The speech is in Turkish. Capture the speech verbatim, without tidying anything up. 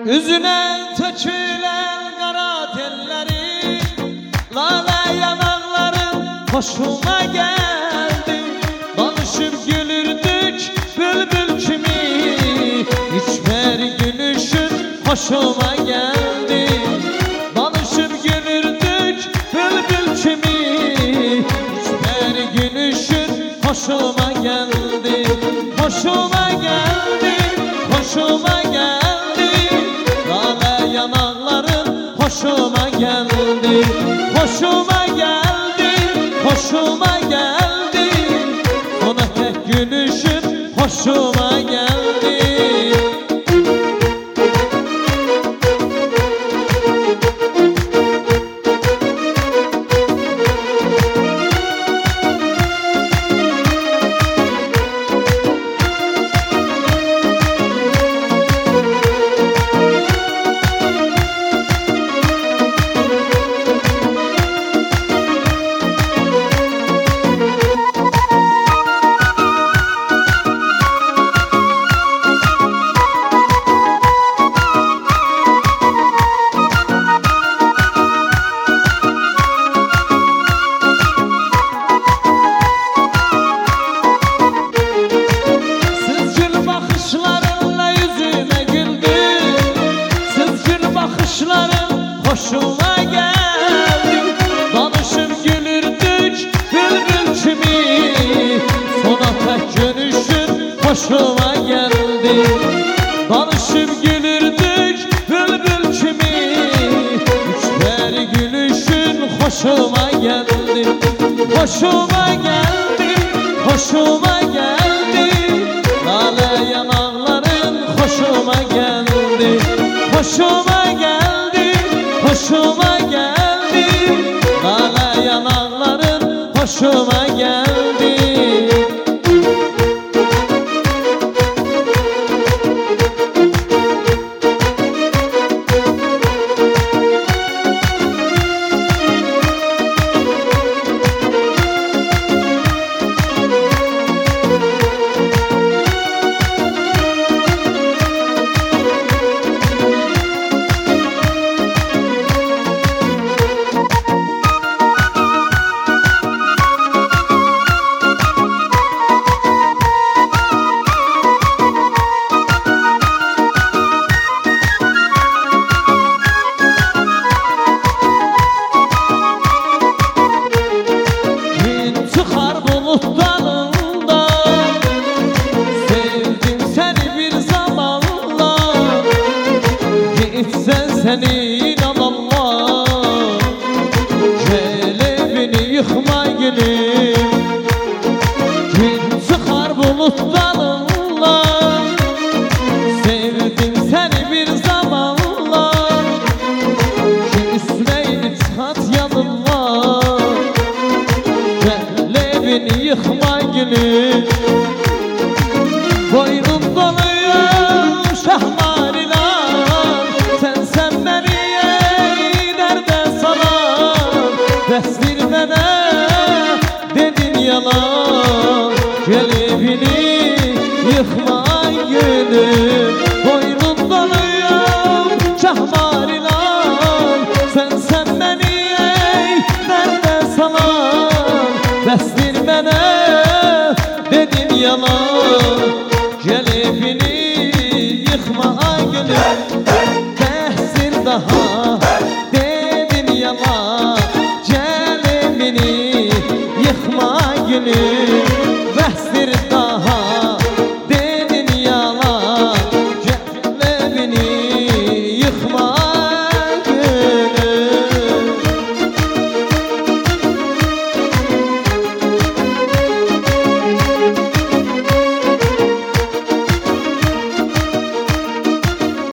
Üzüne tökülen kara telleri, lale yanakların hoşuma geldi. Danışıp gülürdük bülbül kimi, hiçbir gülüşün hoşuma geldi. Danışıp gülürdük bülbül kimi, hiçbir gülüşün hoşuma geldi. Hoşuma geldi, hoşuma geldi. Yanakların hoşuma geldi, hoşuma geldi, hoşuma geldi. Ona tek gülüşün hoşuma geldi. Hoşuma geldi, danışıp gülürdük bülbül kimi. Sona tek gülüşün hoşuma geldi. Danışıp gülürdük bülbül kimi, hiçbir gülüşün hoşuma geldi. Hoşuma geldi, hoşuma geldi. Lale yanakların hoşuma geldi. Hoşuma geldi, hoşuma geldi. Lale yanakların hoşuma geldi. Dalında sevdim seni bir zamanla, gitsen senin Allah, celebini yıkma gülüm. Gün çıkar bulut dalında, sevdim seni bir zamanla, küsmeyini çat yanıma, celebini yıkma gülüm. Boynum doluyor şahmariler, sen sen beni ey derde salan. Vestir bana dedin yalan, celebini yıkma gülüm. Boynum doluyor şahmariler, sen sen beni ey derde salan. Vestir bana dedin yalan, celebini yıkma gülüm. Behsin daha dedin yalan, celebini yıkma gülüm.